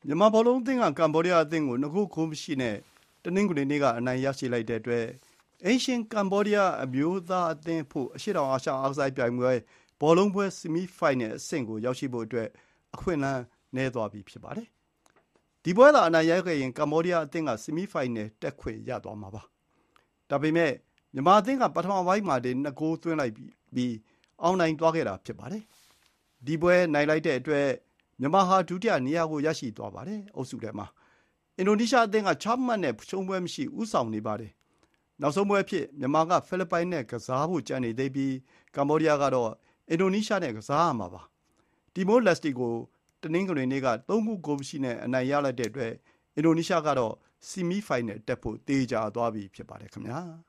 မြန်မာဘောလုံးအသင်းကကမ္ဘောဒီးယားအသင်းကို2 ဂိုးမရှိနဲ့တနင်္ဂနွေနေ့ကအနိုင်ရရှိလိုက်တဲ့အတွက်အိမ်ရှင်ကမ္ဘောဒီးယားအမျိုးသားအသင်းဖို့အရှေ့တောင်အာရှအားကစားပြိုင်ပွဲဘောလုံးပွဲဆီမီဖိုင်နယ်အဆင့်ကိုရောက်ရှိဖို့အတွက်အခွင့်အလမ်းနည်းသွားပြီဖြစ်ပါတယ်။ဒီပွဲသာအနိုင်ရခဲ့ရင်ကမ္ဘောဒီးယားအသင်းကဆီမီဖိုင်နယ်တက်ခွင့်ရသွားမှာပါ။ဒါပေမဲ့မြန်မာအသင်းကပထမပိုင်းမှာ2 ဂိုးသွင်းလိုက်ပြီးအောင်နိုင်သွားခဲ့တာဖြစ်ပါတယ်။ဒီပွဲနိုင်လိုက်တဲ့အတွက်မြန်မာဟာဒုတိယနေရာကိုရရှိသွားပါတယ်။အုပ်စုထဲမှာအင်ဒိုနီးရှားအသင်းက6 မှတ်နဲ့ရှုံးပွဲမရှိဦးဆောင်နေပါတယ်။နောက်ဆုံးပွဲအဖြစ်မြန်မာကဖိလစ်ပိုင်နဲ့ကစားဖို့ကြံနေသေးပြီးကမ္ဘောဒီးယားကတော့အင်ဒိုနီးရှားနဲ့ကစားရမှာပါ။တီမိုလက်စတီကိုတနင်္ဂနွေနေ့က3 ဂိုးမရှိနဲ့အနိုင်ရလိုက်တဲ့အတွက်အင်ဒိုနီးရှားကတော့ဆီမီဖိုင်နယ်တက်ဖို့သေချာသွားပြီဖြစ်ပါတယ်ခင်ဗျာ။